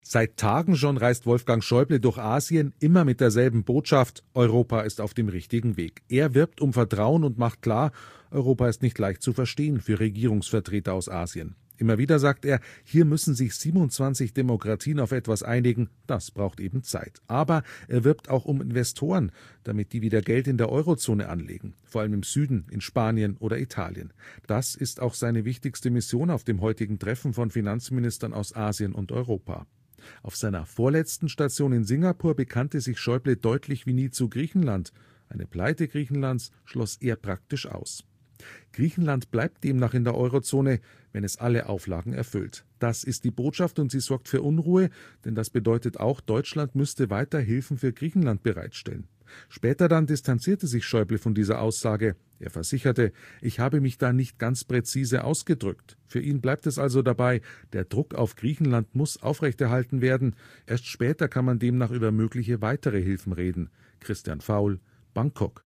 Seit Tagen schon reist Wolfgang Schäuble durch Asien, immer mit derselben Botschaft: Europa ist auf dem richtigen Weg. Er wirbt um Vertrauen und macht klar, Europa ist nicht leicht zu verstehen für Regierungsvertreter aus Asien. Immer wieder sagt er, hier müssen sich 27 Demokratien auf etwas einigen, das braucht eben Zeit. Aber er wirbt auch um Investoren, damit die wieder Geld in der Eurozone anlegen, vor allem im Süden, in Spanien oder Italien. Das ist auch seine wichtigste Mission auf dem heutigen Treffen von Finanzministern aus Asien und Europa. Auf seiner vorletzten Station in Singapur bekannte sich Schäuble deutlich wie nie zu Griechenland. Eine Pleite Griechenlands schloss er praktisch aus. Griechenland bleibt demnach in der Eurozone, wenn es alle Auflagen erfüllt. Das ist die Botschaft und sie sorgt für Unruhe, denn das bedeutet auch, Deutschland müsste weiter Hilfen für Griechenland bereitstellen. Später dann distanzierte sich Schäuble von dieser Aussage. Er versicherte, ich habe mich da nicht ganz präzise ausgedrückt. Für ihn bleibt es also dabei, der Druck auf Griechenland muss aufrechterhalten werden. Erst später kann man demnach über mögliche weitere Hilfen reden. Christian Faul, Bangkok.